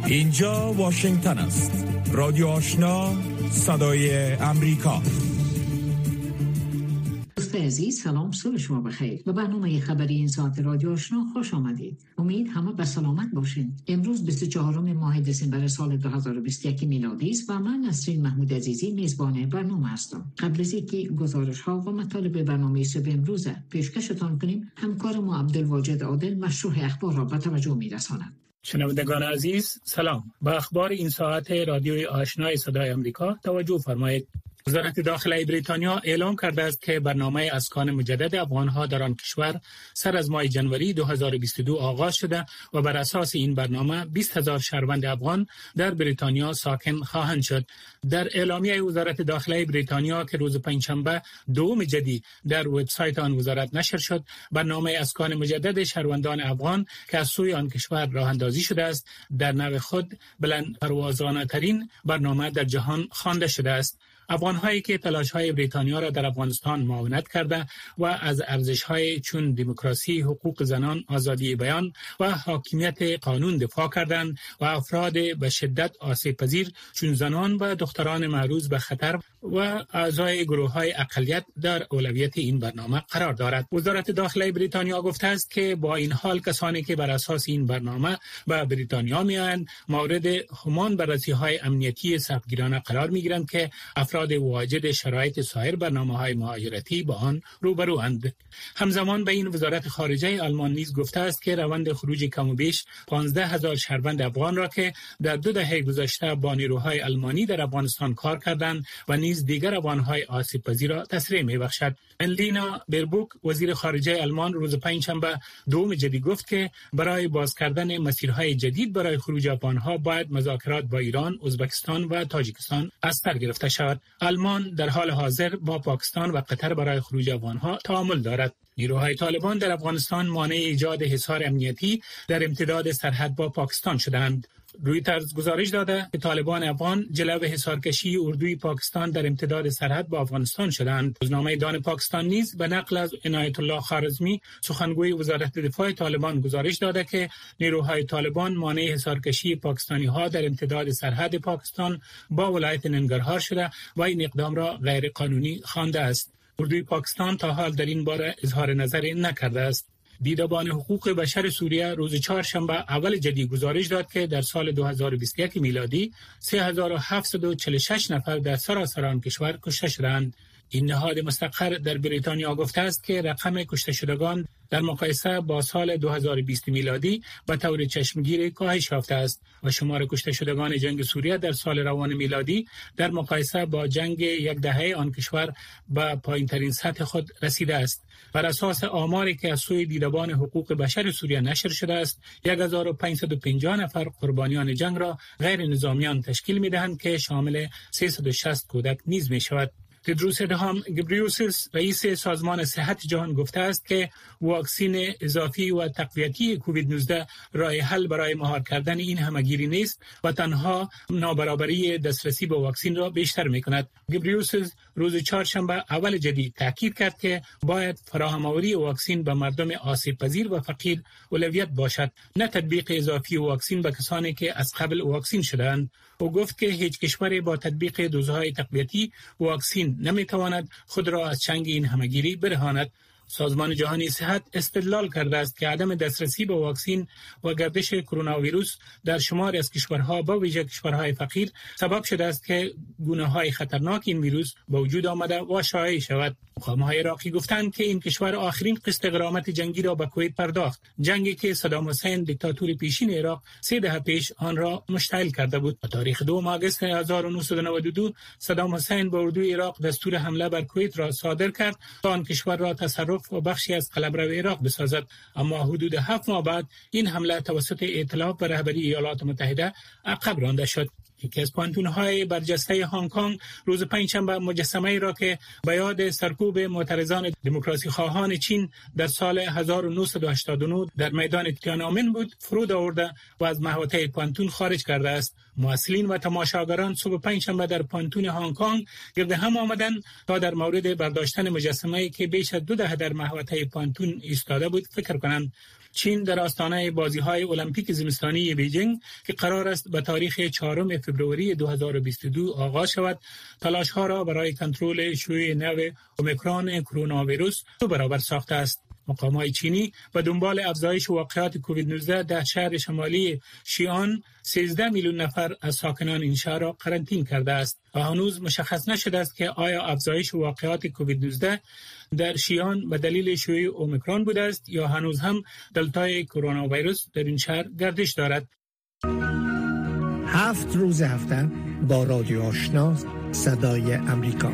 اینجا واشنگتن است. رادیو آشنا، صدای امریکا. دوست عزیز، سلام، صبح شما بخیر. به برنامه خبری این ساعت رادیو آشنا خوش آمدید. امید همه به سلامت باشین. امروز 24 ماه دسامبر سال 2021 میلادی است و من نسرین محمود عزیزی میزبان برنامه هستم. قبل از اینکه گزارش ها و مطالب برنامه صبح امروز پیشکشتان کنیم، همکار ما عبدالواجد عادل مشروح اخبار را به توجه میرساند. شنوندگان عزیز سلام. با اخبار این ساعت رادیوی آشنای صدای امریکا توجه فرمایید. وزارت داخلی بریتانیا اعلام کرده است که برنامه اسکان مجدد افغانها در آن کشور سر از ماه جنوری 2022 آغاز شده و بر اساس این برنامه 20,000 شهروند افغان در بریتانیا ساکن خواهند شد. در اعلامیه وزارت داخلی بریتانیا که روز پنجشنبه 2 جدی در وبسایت آن وزارت نشر شد، برنامه اسکان مجدد شهروندان افغان که از سوی آن کشور راه اندازی شده است، در نوع خود بلند پروازانه ترین برنامه در جهان خوانده شده است. افغان‌هایی که تلاش‌های بریتانیا را در افغانستان معاونت کرده و از ارزش‌های چون دموکراسی، حقوق زنان، آزادی بیان و حاکمیت قانون دفاع کردند و افراد به شدت آسیب‌پذیر چون زنان و دختران معرض به خطر و اعضای گروه‌های اقلیت در اولویت این برنامه قرار دارد. وزارت داخلی بریتانیا گفته است که با این حال کسانی که بر اساس این برنامه به بریتانیا می‌آیند مورد همان بررسی‌های امنیتی سختگیرانه قرار می‌گیرند که افراد واجد شرایط سایر برنامه‌های مهاجرتی با آن روبروند. همزمان به این وزارت خارجه آلمان نیز گفته است که روند خروج کم و بیش 15,000 شهروند افغان را که در 2 دهه گذشته با نیروهای آلمانی در افغانستان کار کردند و نیز دیگر افغان‌های آسیب‌پذیر را تسریع می‌بخشد. انلینا بربوک وزیر خارجه آلمان روز پنجشنبه 2 جدی گفت که برای باز کردن مسیرهای جدید برای خروج افغان‌ها باید مذاکرات با ایران، ازبکستان و تاجیکستان از سر گرفته شود. آلمان در حال حاضر با پاکستان و قطر برای خروج افغان‌ها تعامل دارد. نیروهای طالبان در افغانستان مانع ایجاد حصار امنیتی در امتداد سرحد با پاکستان شدند. رویترز گزارش داده که طالبان افغان جلو حصارکشی اردوی پاکستان در امتداد سرحد با افغانستان شدند. روزنامه دان پاکستان نیز به نقل از عنایت الله خوارزمی سخنگوی وزارت دفاع طالبان گزارش داده که نیروهای طالبان مانع حصارکشی پاکستانی‌ها در امتداد سرحد پاکستان با ولایت ننگرهار شده و این اقدام را غیر قانونی خوانده است. اردوی پاکستان تا حال در این باره اظهار نظر نکرده است. دیدبان حقوق بشر سوریه روز چهارشنبه اول جدی گزارش داد که در سال 2021 میلادی 3746 نفر در سراسر آن کشور کشته شدند. این نهاد مستقر در بریتانیا گفته است که رقم کشته شدگان در مقایسه با سال 2020 میلادی به طور چشمگیر کاهش یافته است و شمار کشته شدگان جنگ سوریه در سال روان میلادی در مقایسه با جنگ یک دهه آن کشور به پایین‌ترین سطح خود رسیده است. بر اساس آماری که از سوی دیدبان حقوق بشر سوریه نشر شده است، 1550 نفر قربانیان جنگ را غیر نظامیان تشکیل می‌دهند که شامل 360 کودک نیز می‌شود. تدروس ادهام گبریوسیس رئیس سازمان صحت جهان گفته است که واکسن اضافی و تقویتی کووید 19 راه حل برای مهار کردن این همهگیری نیست و تنها نابرابری دسترسی به واکسن را بیشتر می‌کند. گبریوسیس روز چهارشنبه اول جدی تاکید کرد که باید فراهم‌آوری واکسن به مردم آسیب‌پذیر و فقیر اولویت باشد، نه تطبیق اضافی واکسن به کسانی که از قبل واکسن شده‌اند. او گفت که هیچ کشوری با تطبیق دوزهای تقویتی واکسن نمی‌تواند خود را از چنگ این همهگیری برهاند. سازمان جهانی صحت استدلال کرده است که عدم دسترسی به واکسن و گردش کرونا ویروس در شماری از کشورها به ویژه کشورهای فقیر سبب شده است که گونه‌های خطرناک این ویروس به وجود آمده و شایع شود. مقام‌های عراقی گفتند که این کشور آخرین قسط غرامت جنگی را به کویت پرداخت، جنگی که صدام حسین دیکتاتور پیشین عراق 3 دهه پیش آن را مشتعل کرده بود. به تاریخ 2 آگوست 1992 صدام حسین به اردوی عراق دستور حمله بر کویت را صادر کرد تا آن کشور را تصرف و بخشی از قلمرو عراق بسازد، اما حدود 7 ماه بعد این حمله توسط ائتلاف به رهبری ایالات متحده عقب رانده شد. یکی از پانتون‌های برجسته هنگ کنگ روز پنجشنبه مجسمه‌ای را که به یاد سرکوب معترضان دموکراسی خواهان چین در سال 1989 در میدان تیانانمن بود فرود آورده و از محوطه پانتون خارج کرده است. مسئولین و تماشاگران صبح پنجشنبه در پانتون هنگ کنگ گرد هم آمدند تا در مورد برداشتن مجسمه‌ای که بیش از 2 دهه در محوطه پانتون ایستاده بود فکر کنند. چین در آستانه بازی‌های المپیک زمستانی بیجینگ که قرار است به تاریخ 4 فوریه 2022 آغاز شود، تلاش‌ها را برای کنترل شیوع نو اومیکرون کرونا ویروس 2 برابر ساخته است. مقامات چینی به دنبال افزایش واقعات کووید 19 در شهر شمالی شیان 13 میلیون نفر از ساکنان این شهر را قرنطینه کرده است و هنوز مشخص نشده است که آیا افزایش واقعات کووید 19 در شیان به دلیل شیوع اومیکرون بوده است یا هنوز هم دلتای کرونا ویروس در این شهر گردش دارد. 7 روز هفته با رادیو آشنا صدای امریکا.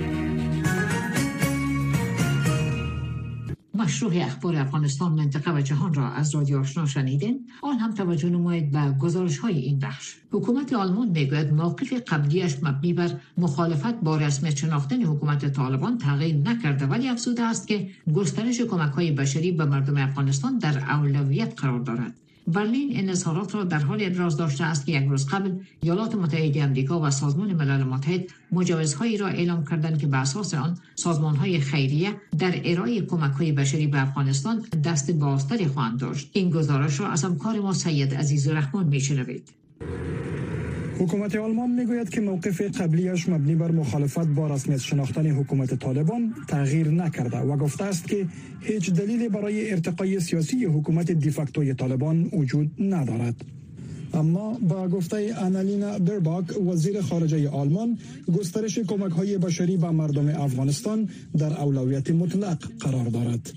مشروع اخبار افغانستان، منطقه و جهان را از رادیو آشنا شنیدین. آن هم توجه نمایید به گزارش‌های این بخش. حکومت آلمان میگوید موقف قبلیش مبنی بر مخالفت با رسمیت شناختن حکومت طالبان تغییر نکرده، ولی افزوده است که گسترش کمک‌های بشری به مردم افغانستان در اولویت قرار دارد. برلین این اظهارات را در حال ابراز داشته است که یک روز قبل ایالات متحده آمریکا و سازمان ملل متحد مجوزهایی را اعلام کردند که بر اساس آن سازمان‌های خیریه در ارائه کمک‌های بشری به افغانستان دست بازتری خواهند داشت. این گزارش را از همکار ما سید عزیزالرحمن میشنوید. حکومت آلمان میگوید که موقف قبلیش مبنی بر مخالفت با رسمیت شناختن حکومت طالبان تغییر نکرده و گفته است که هیچ دلیلی برای ارتقای سیاسی حکومت دیفاکتوی طالبان وجود ندارد. اما با گفته آنالینا برباک وزیر خارجه آلمان، گسترش کمک‌های بشری به مردم افغانستان در اولویت مطلق قرار دارد.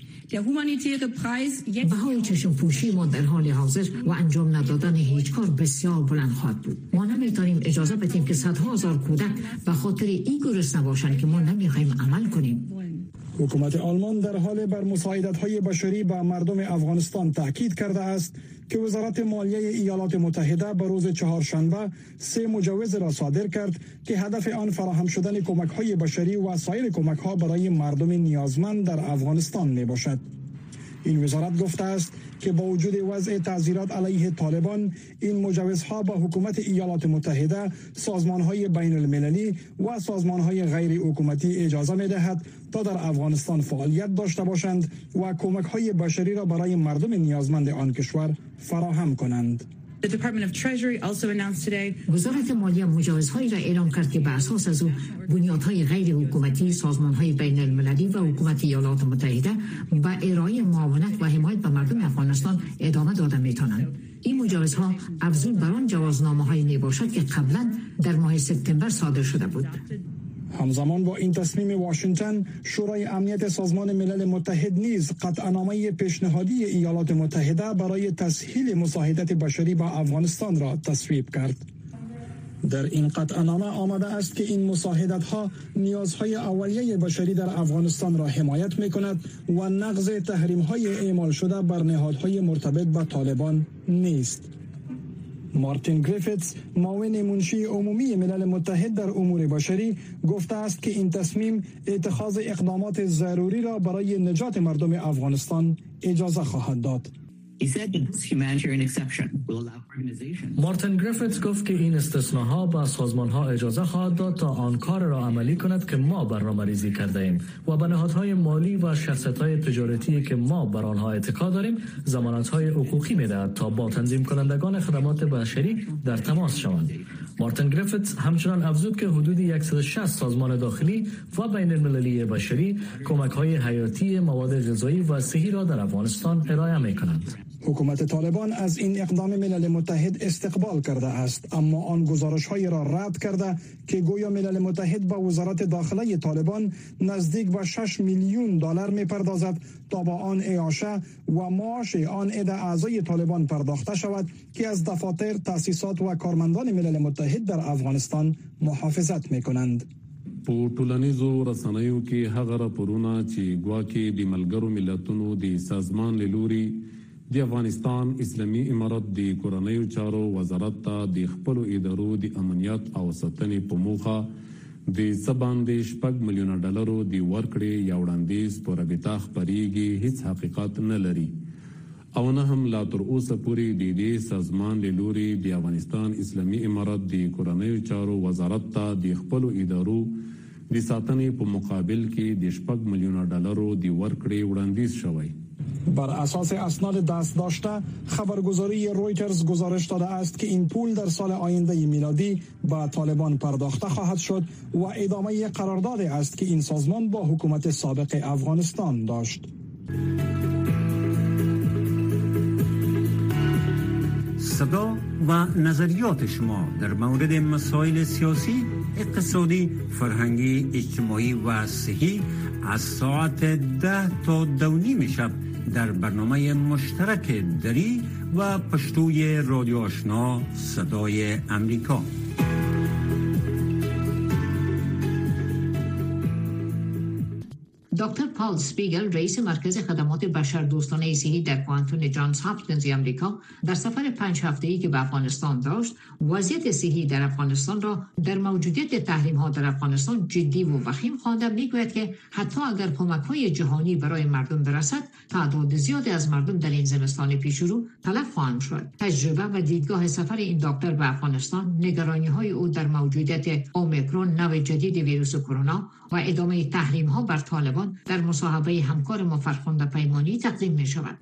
بهای چشم پوشی ما در حال حاضر و انجام ندادن هیچ کار بسیار بلند خواهد بود. ما نمیتونیم اجازه بدیم که صدها هزار کودک به خاطر این گرسنه باشند که ما نمیخوایم عمل کنیم. حکومت آلمان در حال بر مساعدت‌های بشری به مردم افغانستان تاکید کرده است که وزارت مالیه ایالات متحده به روز چهارشنبه 3 مجوز را صادر کرد که هدف آن فراهم شدن کمک‌های بشری و سایر کمک‌ها برای مردم نیازمند در افغانستان میباشد. این وزارت گفته است که با وجود وضع تعزیرات علیه طالبان، این مجوزها به حکومت ایالات متحده، سازمان‌های بین المللی و سازمان‌های غیر حکومتی اجازه می‌دهد تا در افغانستان فعالیت داشته باشند و کمک‌های بشری را برای مردم نیازمند آن کشور فراهم کنند. وزارت مالیه مجوزهایی را اعلام کرد که بر اساس از بنیادهای غیر حکومتی، سازمان‌های بین المللی و حکومت ایالات متحده به ارائه معاونت و حمایت به مردم افغانستان ادامه داده می‌توانند. این مجوزها افزون بر آن جوازنامه‌هایی میباشد که قبلا در ماه سپتامبر صادر شده بود. همزمان با این تصمیم واشنگتن، شورای امنیت سازمان ملل متحد نیز قطعنامه پیشنهادی ایالات متحده برای تسهیل مساعدت بشری با افغانستان را تصویب کرد. در این قطعنامه آمده است که این مساعدت‌ها نیازهای اولیه بشری در افغانستان را حمایت می‌کند و نقض تحریم‌های اعمال شده بر نهادهای مرتبط با طالبان نیست. مارتین گریفیتس، معاون منشی عمومی ملل متحد در امور بشری، گفته است که این تصمیم اتخاذ اقدامات ضروری را برای نجات مردم افغانستان اجازه خواهد داد. مارتین گریفیتس گفت که این استثناها به سازمان‌ها اجازه خواهد داد تا آن کار را عملی کند که ما برنامه‌ریزی کرده ایم و به نهادهای مالی و شخصیت‌های تجارتی که ما بر آنها اتکا داریم ضمانت‌های حقوقی می‌دهد تا با تنظیم کنندگان خدمات بشری در تماس شوند. مارتین گریفیتس همچنان افزود که حدود 160 سازمان داخلی و بین المللی بشری کمک‌های حیاتی، مواد غذایی و صحی را در افغانستان ارائه می‌کنند. حکومت طالبان از این اقدام ملل متحد استقبال کرده است، اما آن گزارش‌های را رد کرده که گویا ملل متحد با وزارت داخله طالبان نزدیک به 6 میلیون دلار می‌پردازد تا با آن اعاشه و معاش آن عده اعضای طالبان پرداخته شود که از دفاتر، تأسیسات و کارمندان ملل متحد در افغانستان محافظت می‌کنند. په ټولنیزو رسنیو کې هغه راپورونه چې ګواکې د ملګرو ملتونو د سازمان له لوري د افغانستان اسلامي امارت د کورنیو چارو وزارت ته د خپلو ادارو د امنیت او ساتنې په موخه د څه باندې 6 میلیونه ډالرو د ورکړې یا وړاندیز په رابطه خپریږي هیڅ حقیقت نه لري. او نه هم لا تر اوسه پورې د دې سازمان له لوري د افغانستان اسلامي امارت د کورنیو چارو وزارت ته د خپل ادارو د ساتنې په مقابل کې د 6 میلیون ډالرو د ورکړې وړاندیز شوی. بر اساس اسناد دست داشته خبرگزاری رویترز گزارش داده است که این پول در سال آینده میلادی به طالبان پرداخته خواهد شد و ادامه قراردادی است که این سازمان با حکومت سابق افغانستان داشت. صدا و نظریات شما در مورد مسائل سیاسی، اقتصادی، فرهنگی، اجتماعی و صحی از ساعت 10 تا 2:30 شب در برنامه مشترک دری و پشتوی رادیو آشنا صدای امریکا. دکتر پال سپیگل رئیس مرکز خدمات بشردوستانه صحی در پانتون جانز هاپکینز آمریکا در سفر 5 هفته‌ای که به افغانستان داشت وضعیت صحی در افغانستان را در موجودیت تحریم‌ها در افغانستان جدی و وخیم خوانده. میگوید که حتی اگر کمک‌های جهانی برای مردم برسد تعداد زیادی از مردم در این زمستان پیشرو تلف خواهند شد. تجربه و دیدگاه سفر این دکتر به افغانستان، نگرانی‌های او در موجودیت اومیکرون نوع جدید ویروس کرونا و ادامه تحریم‌ها بر طالبان در مصاحبه همکار ما فرخنده پیمانی تقدیم می شود.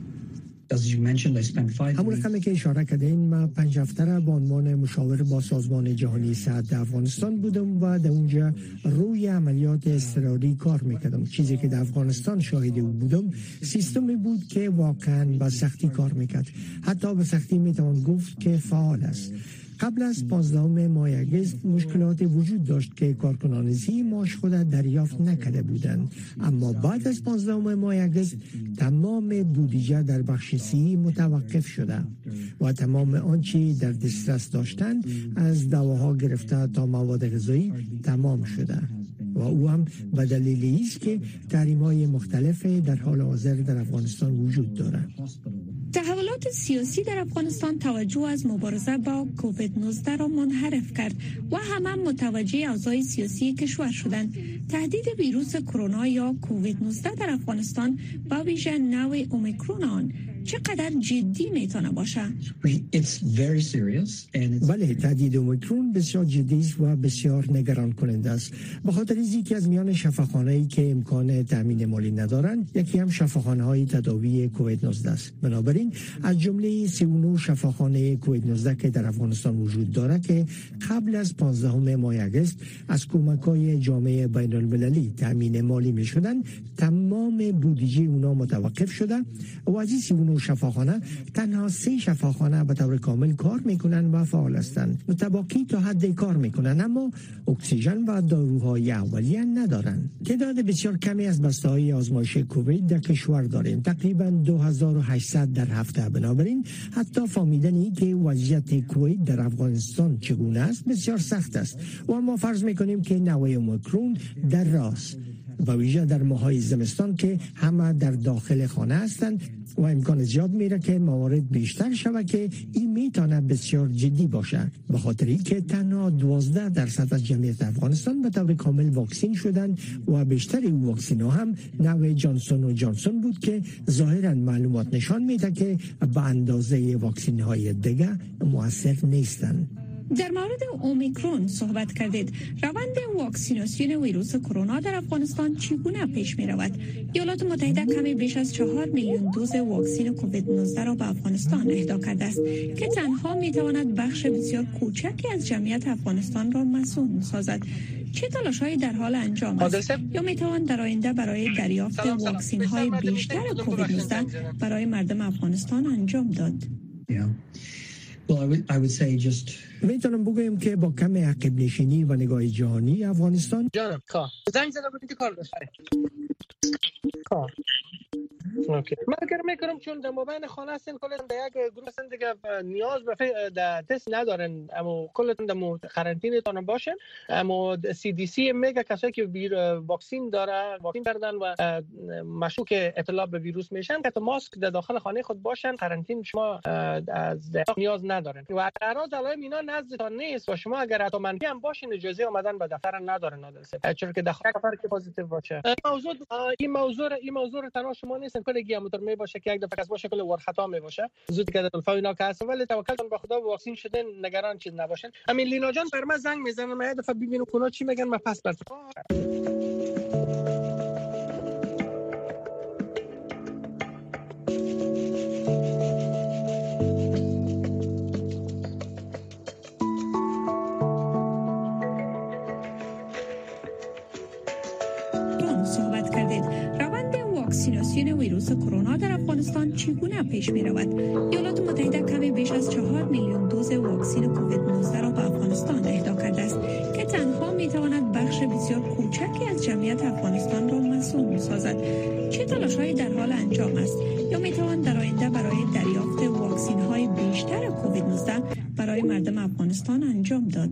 همون رقمی که اشاره کردین، من 5 هفته را به عنوان مشاور با سازمان جهانی صحت در افغانستان بودم و در اونجا روی عملیات اضطراری کار میکردم. چیزی که در افغانستان شاهد او بودم سیستمی بود که واقعا با سختی کار میکرد، حتی به سختی میتوان گفت که فعال است. قبل از 15 ماه اگست مشکلات وجود داشت که کارکنان صحی ماش خود دریافت نکرده بودند، اما بعد از 15 ماه اگست تمام بودجه در بخش صحی متوقف شده و تمام آنچه در دسترس داشتند از دواها گرفته تا مواد غذایی تمام شده و او هم به دلیل است که تحریم‌های مختلف در حال حاضر در افغانستان وجود دارد. تحولات سیاسی در افغانستان توجه از مبارزه با کووید 19 را منحرف کرد و همه متوجه اوضاع سیاسی کشور شدند. تهدید ویروس کرونا یا کووید 19 در افغانستان با ویژه نوع اومیکرون آن چقدر جدی میتونه باشه؟ بله، تهدید اومیکرون بسیار جدی است و بسیار نگران کننده است. به خاطر اینکه از میان شفاخانه‌ای که امکان تامین مالی ندارند، یکی هم شفاخانه‌های تداوی کووید 19 است. بنابراین از جمله 39 شفاخانه کووید 19 که در افغانستان وجود دارد که قبل از 15 ماه اگست از کمک‌های جامعه بین‌المللی تامین مالی می‌شدند، تمام بودجه اونا متوقف شده و از این 39 شفاخانه تنها 3 شفاخانه به طور کامل کار میکنن و فعال هستند. متباقی تا حد کار میکنن اما اکسیژن و داروهای اولیه ندارن. تعداد بسیار کمی از بسته‌های آزمایش کووید در کشور داریم، تقریبا 2800 در هفته. بنابراین حتی فهمیدنی که وضعیت کووید در افغانستان چگونه است بسیار سخت است و ما فرض میکنیم که نوع اومیکرون در راست و ویژه در ماهای زمستان که همه در داخل خانه هستند و امکان زیاد میره که موارد بیشتر شود که این میتونه بسیار جدی باشه، به خاطر اینکه تنها 12% از جمعیت افغانستان به طور کامل واکسین شدند و بیشتر این واکسین ها هم نوع جانسون و جانسون بود که ظاهرا معلومات نشان میده که به اندازه واکسین های دیگه مؤثر نیستند. در مورد اومیکرون صحبت کردید. روند واکسیناسیون ویروس کرونا در افغانستان چگونه پیش می رود؟ ایالات متحده کمی بیش از 4 میلیون دوز واکسن کووید 19 را به افغانستان اهدا کرده است که تنها می تواند بخش بسیار کوچکی از جمعیت افغانستان را مسئول سازد. چه تلاش‌هایی در حال انجام است یا می توان در آینده برای دریافت واکسن های بیشتر کووید 19 برای مردم افغانستان انجام داد؟ میتونم بگویم که با کم عقب نشینی و نگاه جهانی افغانستان زنگ زدم بودی کار داشت کار اوکی. من فکر میکنم چون در مابین خانه هستن کلا در یک گروه هستن دیگه نیاز به تست ندارن، اما کلا در قرنطینه تون باشن. اما CDC میگه کسایی که واکسین داره واکسین کردن و مشکوک اطلاع به ویروس میشن که ماسک در داخل خانه خود باشن، قرنطینه شما از نیاز ندارن و قرار دلای اینا نزدتان نیست و شما اگر حتی منفی هم باشین اجازه اومدن به دفتر ندارن، چون که داخل کفر که پوزیتیو باشه. این موضوع تنها شما نیستن، نفرگی همونطور می باشه که یک دفعه از باشه کل ورخطا می باشه زود که الفا اینا که هست، ولی توکلتون به خدا واکسین شدن نگران چیز نباشین. همین لینا جان بر من زنگ میزنه، من یه دفعه ببینم اونا چی میگن، من پس برات صحبت کردید. روند واکسیناسیون ویروس کرونا در افغانستان چگونه پیش می رود؟ ایالات متحده کمی بیش از 4 میلیون دوز واکسن کووید 19 را به افغانستان اهدا کرده است که تنها می تواند بخش بسیار کوچکی از جمعیت افغانستان را مسئول سازد. چه تلاش‌هایی در حال انجام است یا می توان در آینده برای دریافت واکسن های بیشتر کووید 19 برای مردم افغانستان انجام داد؟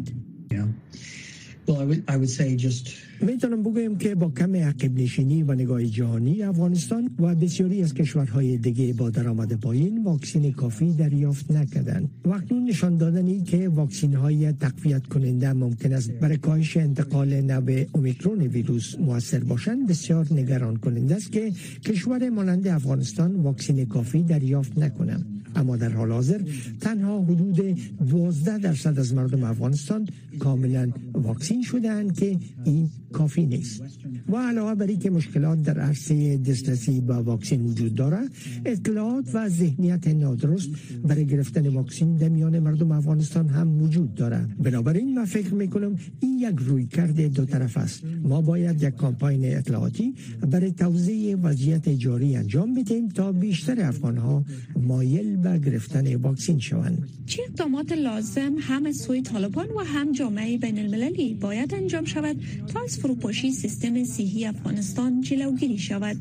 میتونم بگویم که با کم عقب نشینی و نگاه جهانی، افغانستان و بسیاری از کشورهای دیگه با درآمد پایین واکسن کافی دریافت نکردند. واکنون نشان دادنی که واکسن های تقویت کننده ممکن است برای کاهش انتقال نوع اومیکرون ویروس موثر باشند بسیار نگران کننده است که کشور مانند افغانستان واکسن کافی دریافت نکنند. اما در حال حاضر تنها حدود 12% از مردم افغانستان کاملا واکسین شدند که این کافی نیست. و علاوه بر اینکه مشکلات در عرصه دسترسی به واکسن وجود دارد، اطلاعات و ذهنیت نادرست برای گرفتن واکسن در میان مردم افغانستان هم وجود دارد. بنابراین من فکر میکنم این یک رویکرد دو طرف است. ما باید یک کمپاین اطلاعاتی برای توزیع وضعیت جاری انجام بدیم تا بیشتر افغانها مایل به گرفتن واکسن شوند. چه اقدامات لازم هم از سوی طالبان و هم جامعه بین المللی باید انجام شود تا از فروپاشی سیستم صحی افغانستان جلوگیری شود؟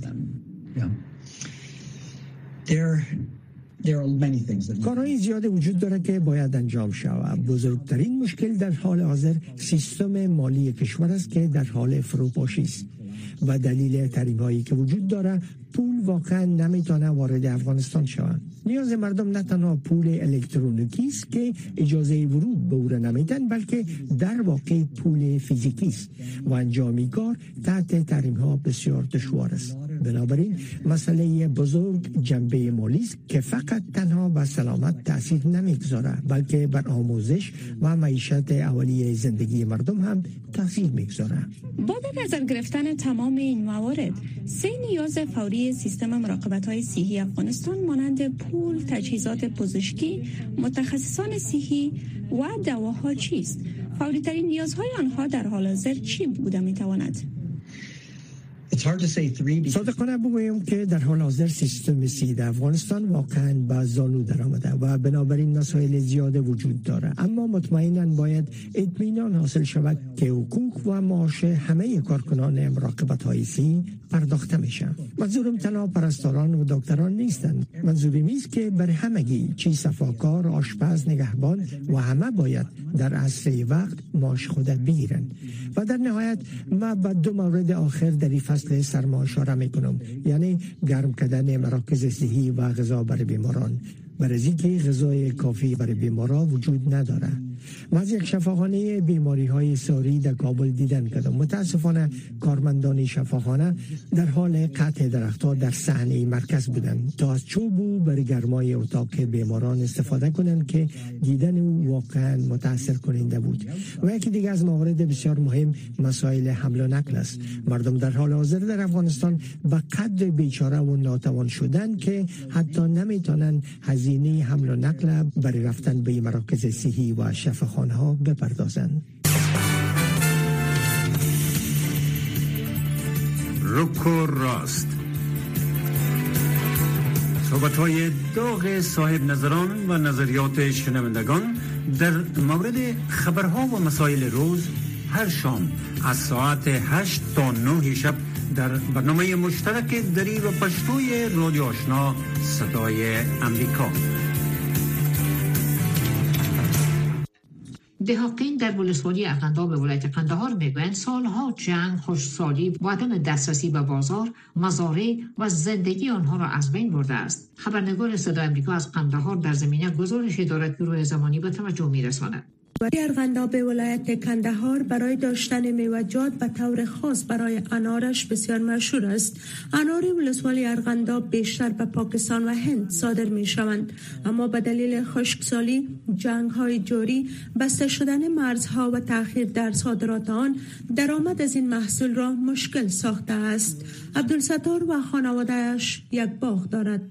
کارهای زیاد وجود دارد که باید انجام شود. بزرگترین مشکل در حال حاضر سیستم مالی کشور است که در حال فروپاشی است و دلیل تحریم هایی که وجود دارد پول واقعا نمیتونه وارد افغانستان شود. نیاز مردم نه تنها پول الکترونیکی است که اجازه ورود به او را نمیدن، بلکه در واقع پول فیزیکی است و انجام کار تحت تحریم ها بسیار دشوار است. بنابراین مسئله بزرگ جنبه مالی است که فقط تنها بر سلامت تاثیر نمیگذارد، بلکه بر آموزش و معیشت اولیه زندگی مردم هم تاثیر میگذارد. با در نظر گرفتن تمام این موارد، سه نیاز فوری سیستم مراقبت‌های صحی افغانستان مانند پول، تجهیزات پزشکی، متخصصان صحی و دواها چیست؟ فوری‌ترین نیازهای آنها در حال حاضر چی بوده می‌تواند؟ صادقانه بگویم که در حال حاضر سیستم صحی افغانستان واقعا به زانو در آمده و بنابراین مسائل زیاد وجود داره، اما مطمئنا باید اطمینان حاصل شود که حقوق و معاش همه کارکنان مراقبت های صحی پرداخته میشن. منظورم تنها پرستاران و دکتران نیستند، منظورم است که بر همگی، چی صفاکار، آشپز، نگهبان و همه باید در اسرع وقت معاش خود بگیرن. و در نهایت ما به دو مورد آخر در این فصل سرما اشاره میکنم، یعنی گرم کردن مراکز صحی و غذا برای بیماران، برای اینکه غذای کافی برای بیماران وجود نداره. ما از یک شفاخانه بیماری های ساری در کابل دیدن کردم. متاسفانه کارمندان شفاخانه در حال قطع درختها در صحنه مرکز بودند تا از چوب برای گرمای اتاق بیماران استفاده کنند که دیدن او واقعا متاثر کننده بود. و یکی دیگه از موارد بسیار مهم مسائل حمل و نقل است. مردم در حال حاضر در افغانستان به قدر بیچاره و ناتوان شدن که حتی نمیتونن هزینه حمل و نقل برای رفتن به مراکز صحی و شفاخانه ها بپردازند. روکو راست، صحبت‌های داغ صاحب نظران و نظریات شنوندگان در مورد خبرها و مسائل روز هر شام از ساعت 8 تا 9 شب در برنامه مشترک دری و پشتوی رادیو آشنا صدای امریکا. دهاقین در ولسوالی اقندار به ولایت قندهار میگویند سالها جنگ، خشکسالی و عدم دسترسی به بازار، مزارع و زندگی آنها را از بین برده است. خبرنگار صدای آمریکا از قندهار در زمینه گزارشی دارد که روی زمانی به توجه میرساند. ارغنداب ولایت کندهار برای داشتن میوه‌جات به طور خاص برای انارش بسیار مشهور است. انار ولسوالی ارغنداب بیشتر به پاکستان و هند صادر می شوند، اما به دلیل خشکسالی، جنگ‌های جاری، بسته شدن مرزها و تأخیر در صادرات آن، درآمد از این محصول را مشکل ساخته است. عبدالستار و خانواده‌اش یک باغ دارد.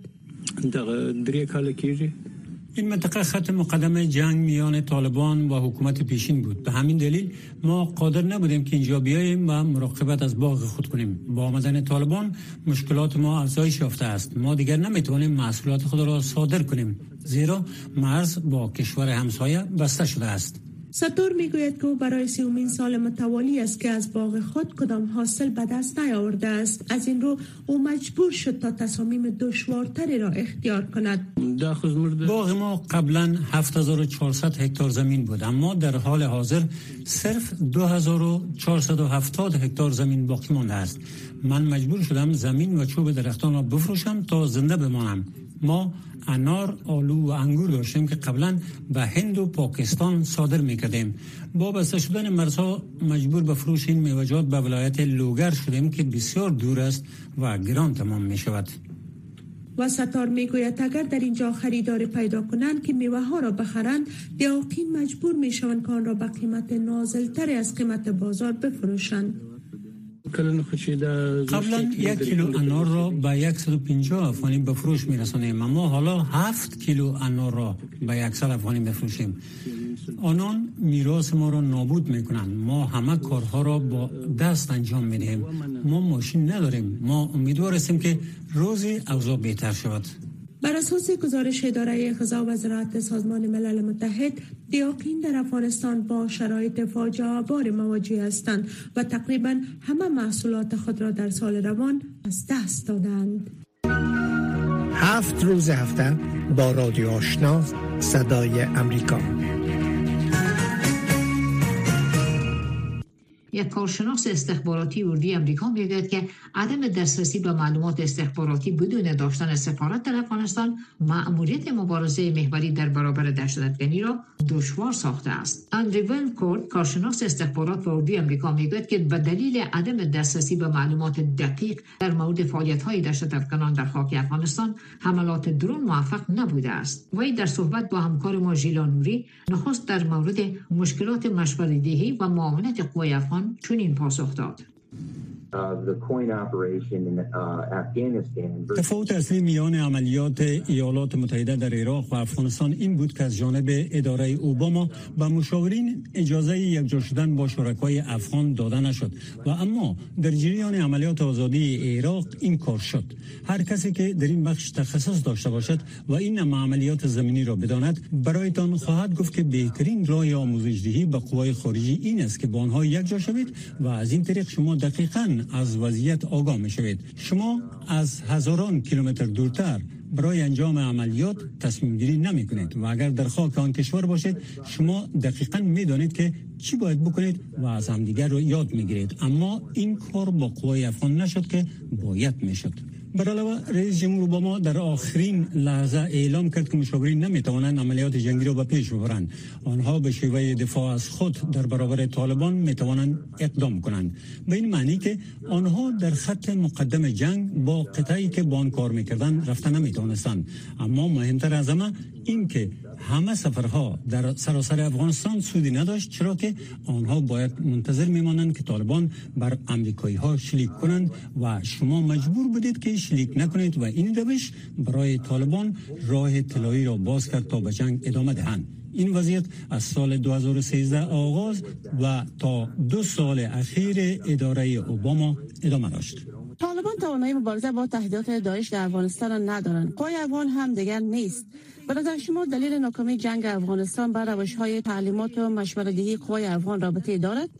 این منطقه خط مقدم جنگ میان طالبان و حکومت پیشین بود. به همین دلیل ما قادر نبودیم که اینجا بیاییم و مراقبت از باغ خود کنیم. با آمدن طالبان مشکلات ما افزایش یافته است. ما دیگر نمیتوانیم محصولات خود را صادر کنیم، زیرا مرز با کشور همسایه بسته شده است. ستور میگوید که او برای 30مین سال متوالی است که از باغ خود کدام حاصل به دست نیاورده است. از این رو او مجبور شد تا تصامیم دشوارتری را اختیار کند. باغ ما قبلا 7400 هکتار زمین بود، اما در حال حاضر صرف 2470 هکتار زمین باقی مانده است. من مجبور شدم زمین و چوب درختان را بفروشم تا زنده بمانم. ما انار، آلو و انگور داشتیم که قبلا به هند و پاکستان صادر می‌کردیم. با بسته شدن مرزها مجبور به فروش این میوه‌جات به ولایت لوگر شدیم که بسیار دور است و گران تمام می‌شود. و ستار میگوید اگر در اینجا خریدار پیدا کنند که میوه ها را بخرند، دیاقین مجبور میشوند که آن را به قیمت نازل‌تر از قیمت بازار بفروشند. قبلا 1 کیلو انار را به 150 افغانی به فروش می‌رسانیم، اما حالا 7 کیلو انار را به 100 افغانی بفروشیم. آنان میراث ما را نابود میکنند. ما همه کارها را با دست انجام میدهیم. ما ماشین نداریم. ما امیدوار هستیم که روزی اوضاع بهتر شود. بر اساس گزارش اداره غذا و زراعت سازمان ملل متحد، دیاقین در افغانستان با شرایط فاجعه بار مواجه هستند و تقریبا همه محصولات خود را در سال روان از دست دادند. 7 روز هفته با رادیو آشنا صدای امریکا. یک کارشناس استخباراتی اردوی امریکا میگوید که عدم دسترسی به معلومات استخباراتی بدون داشتن سفارت در افغانستان مأموریت مبارزه محوری در برابر دهشتگردی را دشوار ساخته است. اندرو ونکورد، کارشناس استخبارات و اردوی امریکا، میگوید که به دلیل عدم دسترسی به معلومات دقیق در مورد فعالیت‌های دهشتگردان در خاک افغانستان، حملات درون موفق نبوده است. وی در صحبت با همکار ما ژیلا نوری نخست در مورد مشکلات مشوره‌دهی و معاونت قوای افغان چنین پاسخ داد. تفاوت اصلی میان عملیات ایالات متحده در عراق و افغانستان این بود که از جانب اداره اوباما به مشاورین اجازه یکجا شدن با شرکای افغان داده نشد و اما در جریان عملیات آزادی عراق این کار شد. هر کسی که در این بخش تخصص داشته باشد و این عملیات زمینی را بداند برایتان خواهد گفت که بهترین راه آموزش‌دهی به قوای خارجی این است که با آنها یکجا شوید و از این طریق شما دقیقاً از وضعیت آگاه می‌شوید. شما از هزاران کیلومتر دورتر برای انجام عملیات تصمیم گیری نمی کنید و اگر در خاک آن کشور باشید شما دقیقاً می‌دانید که چی باید بکنید و از همدیگر رو یاد می‌گیرید. اما این کار با قوای افغان نشد که باید میشد. بر علاوه رئیس جمهور اوباما در آخرین لحظه اعلام کرد که مشاورین نمیتوانند عملیات جنگی را به پیش ببرند. آنها به شیوه دفاع از خود در برابر طالبان میتوانند اقدام کنند. به این معنی که آنها در خط مقدم جنگ با قطعی که با آن کار میکردند رفتن نمیتوانستند. اما مهمتر از همه این که همه سفرها در سراسر افغانستان سودی نداشت، چرا که آنها باید منتظر میمانند که طالبان بر امریکایی ها شلیک کنند و شما مجبور بودید که شلیک نکنید و این روش برای طالبان راه طلایی را باز کرد تا به جنگ ادامه دهند. این وضعیت از سال 2013 آغاز و تا 2 سال اخیر اداره اوباما ادامه داشت. طالبان توانایی مبارزه با تهدیدات داعش در افغانستان را ندارند. قوای افغان هم دیگر نیست. به نظر شما دلیل ناکامی جنگ افغانستان با روش‌های تعلیمات و مشوره‌دهی قوای افغان رابطه دارد؟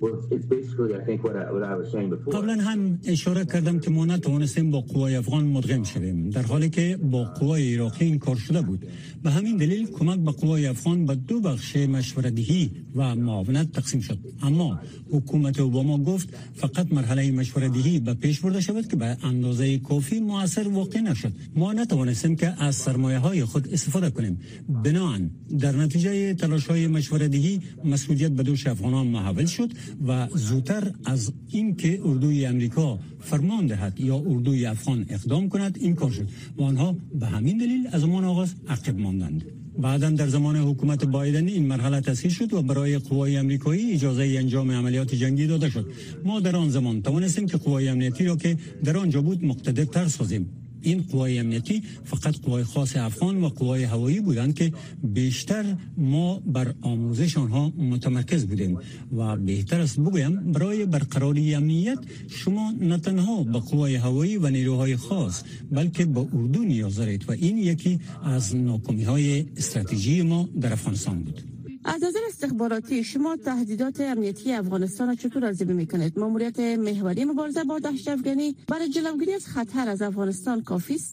قبلا هم اشاره کردم که ما نتوانستیم با قوای افغان مدغم شویم، در حالی که با قوای عراقی این کار شده بود. به همین دلیل کمک به قوای افغان به 2 بخش مشوره‌دهی و معاونت تقسیم شد. اما حکومت اوباما گفت فقط مرحله مشوره‌دهی به پیش برده شود که بعد به اندازه کافی موثر واقع نشد. ما نتوانستیم که از سرمایه‌های خود استفاده کنیم. بنابراین در نتیجه تلاش‌های مشوره‌دهی مسئولیت به دوش افغانان محول شد و زودتر از اینکه اردوی امریکا فرمان دهد یا اردوی افغان اقدام کند این کار شد و آنها به همین دلیل از همان آغاز عقب ماندند. بعداً در زمان حکومت بایدن این مرحله تصحیح شد و برای قوای امریکایی اجازه انجام عملیات جنگی داده شد. ما در آن زمان توانستیم که قوای امنیتی را که در آنجا بود مقتدرتر سازیم. این قوای امنیتی فقط قوای خاص افغان و قوای هوایی بودند که بیشتر ما بر آموزش آنها متمرکز بودیم و بهتر است بگویم برای برقراری امنیت شما نه تنها به قوای هوایی و نیروهای خاص بلکه به اردو نیاز دارید و این یکی از ناکامی‌های استراتژی ما در افغانستان بود. از نظر استخباراتی شما تهدیدات امنیتی افغانستان را چطور ارزیابی می‌کنید؟ ماموریت محوری مبارزه با دهشت افغانی برای جلوگیری از خطر از افغانستان کافی است؟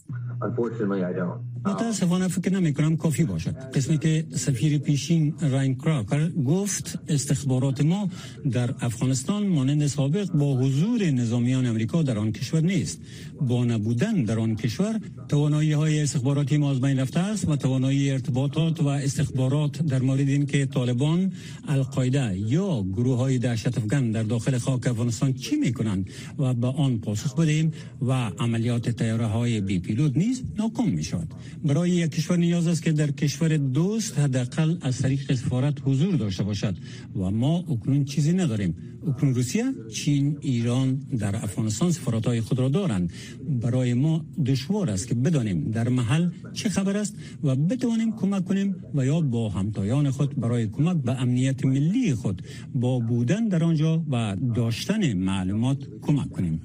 متاسفانه فکر نمی کنم کافی باشد. قسمی که سفیر پیشین راین کراکر گفت استخبارات ما در افغانستان مانند سابق با حضور نظامیان امریکا در آن کشور نیست. با نبودن در آن کشور توانایی های استخباراتی ما از بین رفته است و توانایی ارتباطات و استخبارات در مورد این که طالبان، القاعده یا گروه های دهشت افغان در داخل خاک افغانستان چی میکنند و به آن پاسخ بدهیم و عملیات طیاره های بی پیلوت نیز ناکام می شود. برای یک کشور نیاز است که در کشور دوست حداقل از طریق سفارت حضور داشته باشد و ما اکنون چیزی نداریم. اکنون روسیه، چین، ایران در افغانستان سفارت‌های خود را دارند. برای ما دشوار است که بدانیم در محل چه خبر است و بتوانیم کمک کنیم و یا با همتایان خود برای کمک به امنیت ملی خود با بودن در آنجا و داشتن معلومات کمک کنیم.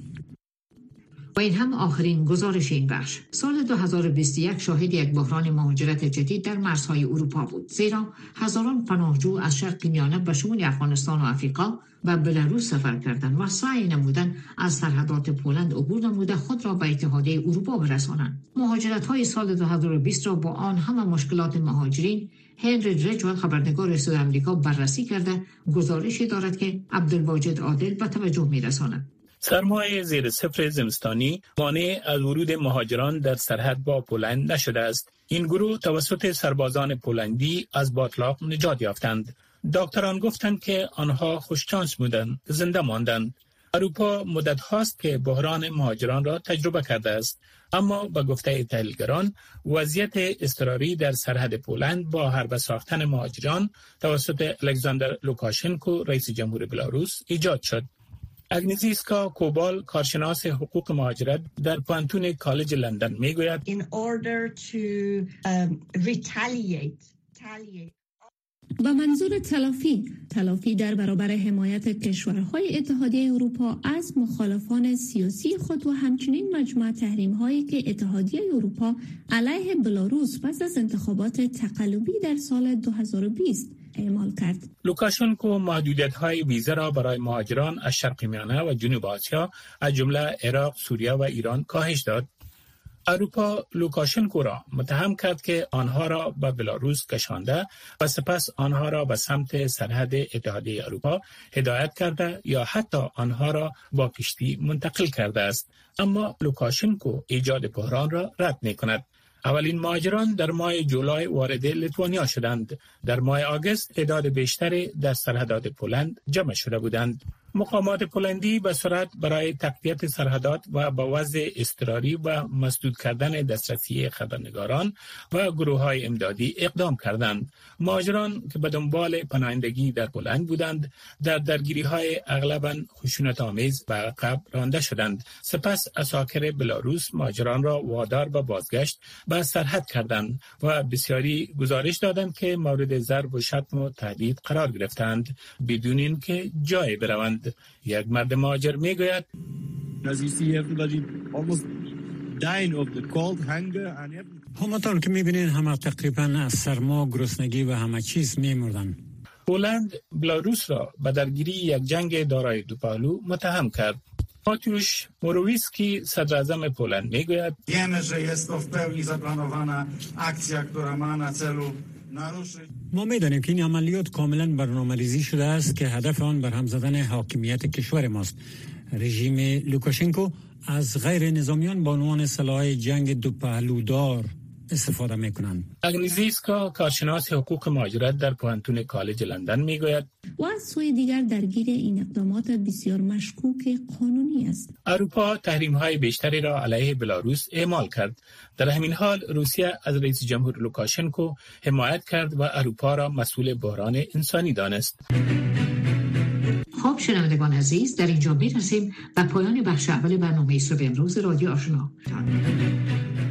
و این هم آخرین گزارش این بخش. سال 2021 شاهد یک بحران مهاجرت جدید در مرزهای اروپا بود، زیرا هزاران پناهجو از شرق میانه به شمول افغانستان و آفریقا و بلاروس سفر کردند و سعی نمودند از سرحدات پولند عبور نموده خود را به اتحادیه اروپا برسانند. مهاجرت‌های سال 2020 را با آن همه مشکلات مهاجرین هنری رجول خبرنگار صدای آمریکا بررسی کرده گزارشی دارد که عبدالواجد عادل به توجه می‌رساند. سرمایه زیر صفر زمستانی مانع از ورود مهاجران در سرحد با پولند نشده است. این گروه توسط سربازان پولندی از باطلاق نجات یافتند. دکتران گفتند که آنها خوششانس بودند، زنده ماندند. اروپا مدت هاست که بحران مهاجران را تجربه کرده است، اما به گفته تحلیلگران وضعیت اضطراری در سرحد پولند با حربه ساختن مهاجران توسط الکساندر لوکاشنکو رئیس جمهور بلاروس ایجاد شد. اگنیزیسکا کوبال کارشناس حقوق مهاجرت در پانتون کالج لندن میگوید با منظور تلافی در برابر حمایت کشورهای اتحادیه اروپا از مخالفان سیاسی خود و همچنین مجموعه تحریم‌هایی که اتحادیه اروپا علیه بلاروس پس از انتخابات تقلبی در سال 2020 اعمال کرد. لوکاشنکو محدودیت‌های ویزا را برای مهاجران از شرق میانه و جنوب آسیا از جمله عراق، سوریه و ایران کاهش داد. اروپا لوکاشنکو را متهم کرد که آنها را به بلاروس کشانده و سپس آنها را به سمت سرحد اتحادیه اروپا هدایت کرده یا حتی آنها را با کشتی منتقل کرده است. اما لوکاشنکو ایجاد بحران را رد می‌کند. اولین مهاجران در ماه جولای وارد لیتوانیا شدند. در ماه آگوست تعداد بیشتری در سرحدات پولند جمع شده بودند. مقامات پولندی به سرعت برای تقویت سرحدات و با وضع اضطراری و مسدود کردن دسترسی خبرنگاران و گروه‌های امدادی اقدام کردند. مهاجران که به دنبال پناهندگی در پولند بودند در درگیری‌های اغلباً خشونت‌آمیز به عقب رانده شدند. سپس عساکر بلاروس مهاجران را وادار به بازگشت به سرحد کردند و بسیاری گزارش دادند که مورد ضرب و شتم و تهدید قرار گرفتند بدون اینکه جای بروند. یک مرد مهاجر میگوید همانطور که میبینید همه تقریبا از سرما، گرسنگی و همه چیز میمردن. پولند بلاروس را به درگیری یک جنگ دارای دو پهلو متهم کرد. ماتیوش موروویسکی صدر اعظم پولند میگوید ما می‌دانیم که این عملیات کاملا برنامه‌ریزی شده است که هدف آن برهم زدن حاکمیت کشور ماست. رژیم لوکاشنکو از غیر نظامیان به عنوان سلاح جنگ دو پهلودار استفاده میکنند. اگنیزیسکا کارشناس حقوق مهاجرت در پوهنتون کالج لندن میگوید و از سوی دیگر درگیر این اقدامات بسیار مشکوک قانونی است. اروپا تحریم‌های بیشتری را علیه بلاروس اعمال کرد. در همین حال روسیه از رئیس جمهور لوکاشنکو حمایت کرد و اروپا را مسئول بحران انسانی دانست. خب شنوندگان عزیز، در اینجا میرسیم و پایان بخش اول برنامه صبح امروز رادیو آشنا.